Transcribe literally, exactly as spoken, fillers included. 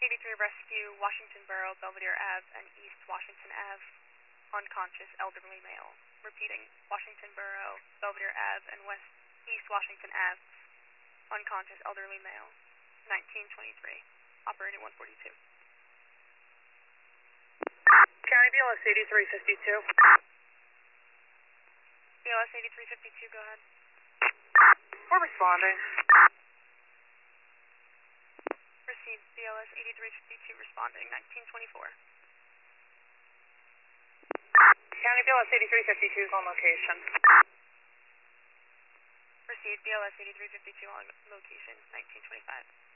eighty-three Rescue, Washington Borough, Belvedere Ave, and East Washington Ave. Unconscious elderly male. Repeating, Washington Borough, Belvedere Ave, and West East Washington Ave. Unconscious elderly male. nineteen twenty-three. Operating one forty-two. County B L S eighty-three fifty-two. B L S eighty-three fifty-two, go ahead. We're responding. Received, B L S eighty-three fifty-two responding, nineteen twenty-four. County B L S eighty-three fifty-two is on location. Received, B L S eighty-three fifty-two on location, nineteen twenty-five.